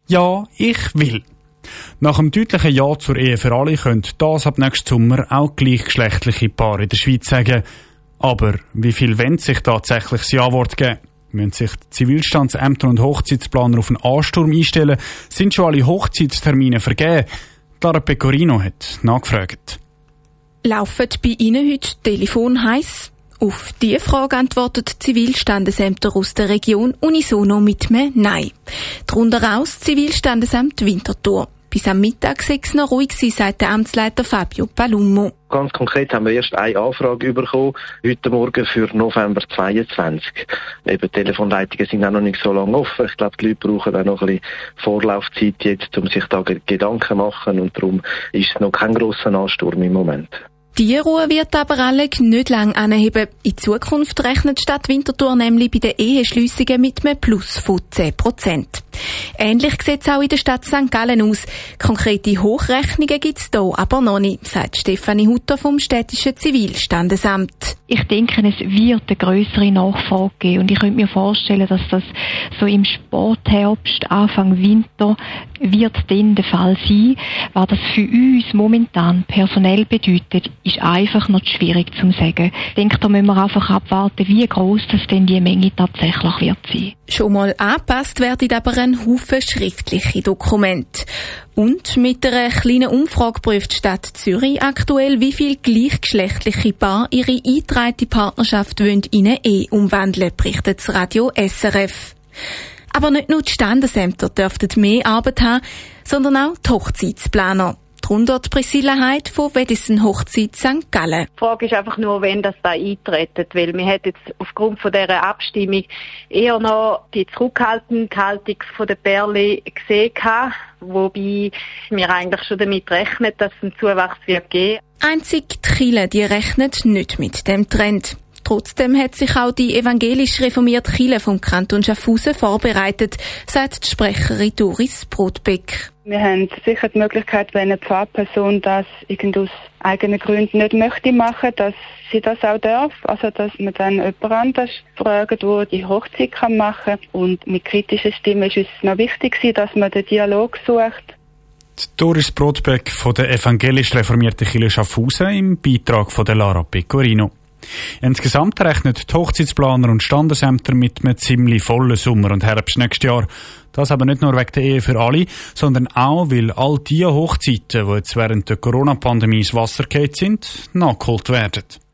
Ja, ich will. Nach einem deutlichen Ja zur Ehe für alle könnte das ab nächstem Sommer auch gleichgeschlechtliche Paare in der Schweiz sagen. Aber wie viel wollen sich tatsächlich das Ja-Wort geben? Müssen sich die Zivilstandsämter und Hochzeitsplaner auf einen Ansturm einstellen? Sind schon alle Hochzeitstermine vergeben? Lara Pecorino hat nachgefragt. Laufen bei Ihnen heute Telefon heiß? Auf diese Frage antwortet Zivilstandesämter aus der Region unisono mit einem Nein. Darunter auch das Zivilstandesamt Winterthur. Bis am Mittag sei es noch ruhig sein, sagt der Amtsleiter Fabio Palummo. Ganz konkret haben wir erst eine Anfrage bekommen, heute Morgen für November 22. Eben, Telefonleitungen sind auch noch nicht so lange offen. Ich glaube, die Leute brauchen auch noch ein bisschen Vorlaufzeit jetzt, um sich da Gedanken zu machen, und darum ist es noch kein grosser Ansturm im Moment. Die Ruhe wird aber alle nicht lange anheben. In Zukunft rechnet die Stadt Winterthur nämlich bei den Eheschliessungen mit einem Plus von 10%. Ähnlich sieht es auch in der Stadt St. Gallen aus. Konkrete Hochrechnungen gibt es hier aber noch nicht, sagt Stefanie Hutter vom städtischen Zivilstandesamt. Ich denke, es wird eine grössere Nachfrage geben, und ich könnte mir vorstellen, dass das so im Spätherbst, Anfang Winter wird dann der Fall sein. Was das für uns momentan personell bedeutet, ist einfach noch schwierig zu sagen. Ich denke, da müssen wir einfach abwarten, wie gross das denn die Menge tatsächlich wird sein. Schon mal angepasst werden aber ein Haufen schriftliche Dokumente. Und mit einer kleinen Umfrage prüft die Stadt Zürich aktuell, wie viele gleichgeschlechtliche Paare ihre eingetragene Partnerschaft in eine Ehe umwandeln, berichtet das Radio SRF. Aber nicht nur die Standesämter dürften mehr Arbeit haben, sondern auch die Hochzeitsplaner. Darunter Priscilla Heid von Wedison Hochzeit St. Gallen. Die Frage ist einfach nur, wenn das da eintritt, weil wir hätten jetzt aufgrund von dieser Abstimmung eher noch die zurückhaltende Haltung von der Pärchen gesehen, wobei wir eigentlich schon damit rechnen, dass es einen Zuwachs wird geben. Einzig die Kirche, die rechnet nicht mit dem Trend. Trotzdem hat sich auch die evangelisch reformierte Kirche vom Kanton Schaffhausen vorbereitet, sagt die Sprecherin Doris Brotbeck. Wir haben sicher die Möglichkeit, wenn eine Pfarrperson das aus eigenen Gründen nicht möchte machen, dass sie das auch darf. Also, dass man dann jemand anders fragt, der die Hochzeit machen kann. Und mit kritischen Stimmen ist es noch wichtig, dass man den Dialog sucht. Doris Brotbeck von der evangelisch reformierten Kirche Schaffhausen im Beitrag von der Lara Pecorino. Insgesamt rechnen die Hochzeitsplaner und Standesämter mit einem ziemlich vollen Sommer und Herbst nächstes Jahr. Das aber nicht nur wegen der Ehe für alle, sondern auch, weil all die Hochzeiten, die jetzt während der Corona-Pandemie ins Wasser gefallen sind, nachgeholt werden.